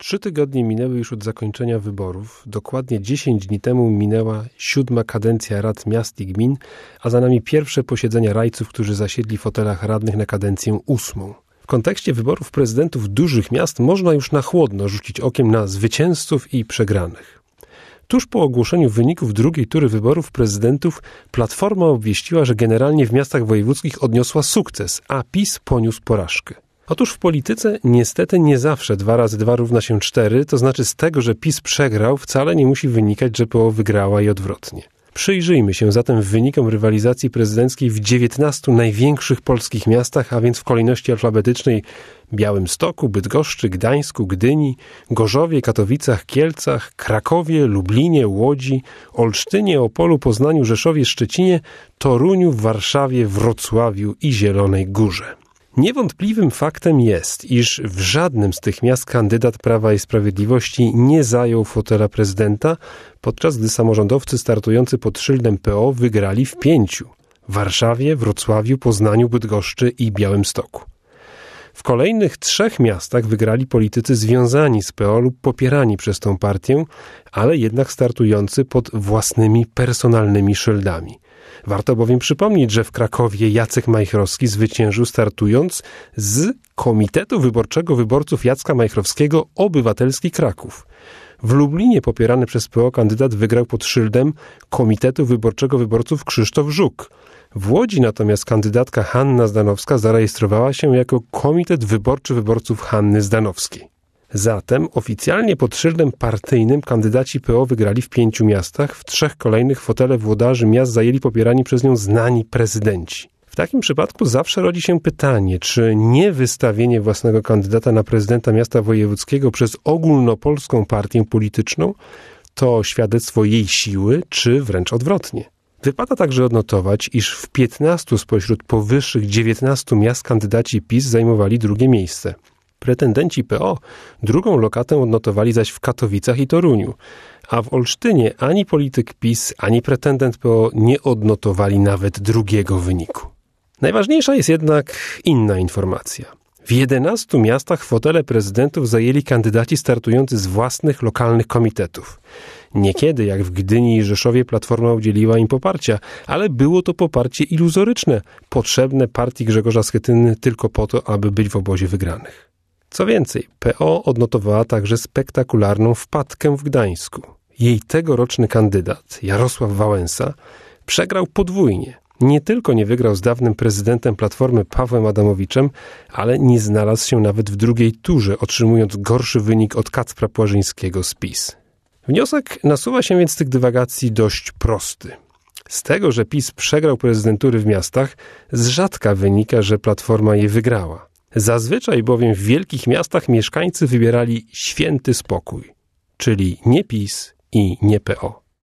3 tygodnie minęły już od zakończenia wyborów. Dokładnie 10 dni temu minęła 7. kadencja rad miast i gmin, a za nami pierwsze posiedzenia rajców, którzy zasiedli w fotelach radnych na kadencję 8. W kontekście wyborów prezydentów dużych miast można już na chłodno rzucić okiem na zwycięzców i przegranych. Tuż po ogłoszeniu wyników drugiej tury wyborów prezydentów Platforma obwieściła, że generalnie w miastach wojewódzkich odniosła sukces, a PiS poniósł porażkę. Otóż w polityce niestety nie zawsze 2 razy 2 równa się 4, to znaczy z tego, że PiS przegrał, wcale nie musi wynikać, że PO wygrała i odwrotnie. Przyjrzyjmy się zatem wynikom rywalizacji prezydenckiej w 19 największych polskich miastach, a więc w kolejności alfabetycznej: Białymstoku, Bydgoszczy, Gdańsku, Gdyni, Gorzowie, Katowicach, Kielcach, Krakowie, Lublinie, Łodzi, Olsztynie, Opolu, Poznaniu, Rzeszowie, Szczecinie, Toruniu, Warszawie, Wrocławiu i Zielonej Górze. Niewątpliwym faktem jest, iż w żadnym z tych miast kandydat Prawa i Sprawiedliwości nie zajął fotela prezydenta, podczas gdy samorządowcy startujący pod szyldem PO wygrali w 5: Warszawie, Wrocławiu, Poznaniu, Bydgoszczy i Białymstoku. W kolejnych 3 miastach wygrali politycy związani z PO lub popierani przez tę partię, ale jednak startujący pod własnymi personalnymi szyldami. Warto bowiem przypomnieć, że w Krakowie Jacek Majchrowski zwyciężył startując z Komitetu Wyborczego Wyborców Jacka Majchrowskiego Obywatelski Kraków. W Lublinie popierany przez PO kandydat wygrał pod szyldem Komitetu Wyborczego Wyborców Krzysztof Żuk. W Łodzi natomiast kandydatka Hanna Zdanowska zarejestrowała się jako Komitet Wyborczy Wyborców Hanny Zdanowskiej. Zatem oficjalnie pod szyldem partyjnym kandydaci PO wygrali w 5 miastach, w 3 kolejnych fotele włodarzy miast zajęli popierani przez nią znani prezydenci. W takim przypadku zawsze rodzi się pytanie, czy nie wystawienie własnego kandydata na prezydenta miasta wojewódzkiego przez ogólnopolską partię polityczną to świadectwo jej siły, czy wręcz odwrotnie. Wypada także odnotować, iż w 15 spośród powyższych 19 miast kandydaci PiS zajmowali 2. miejsce. Pretendenci PO drugą lokatę odnotowali zaś w Katowicach i Toruniu, a w Olsztynie ani polityk PiS, ani pretendent PO nie odnotowali nawet 2. wyniku. Najważniejsza jest jednak inna informacja. W 11 miastach fotele prezydentów zajęli kandydaci startujący z własnych lokalnych komitetów. Niekiedy, jak w Gdyni i Rzeszowie, Platforma udzieliła im poparcia, ale było to poparcie iluzoryczne, potrzebne partii Grzegorza Schetyny tylko po to, aby być w obozie wygranych. Co więcej, PO odnotowała także spektakularną wpadkę w Gdańsku. Jej tegoroczny kandydat, Jarosław Wałęsa, przegrał podwójnie. Nie tylko nie wygrał z dawnym prezydentem Platformy Pawłem Adamowiczem, ale nie znalazł się nawet w 2. turze, otrzymując gorszy wynik od Kacpra Płażyńskiego z PiS. Wniosek nasuwa się więc z tych dywagacji dość prosty. Z tego, że PiS przegrał prezydentury w miastach, z rzadka wynika, że Platforma je wygrała. Zazwyczaj bowiem w wielkich miastach mieszkańcy wybierali święty spokój, czyli nie PiS i nie PO.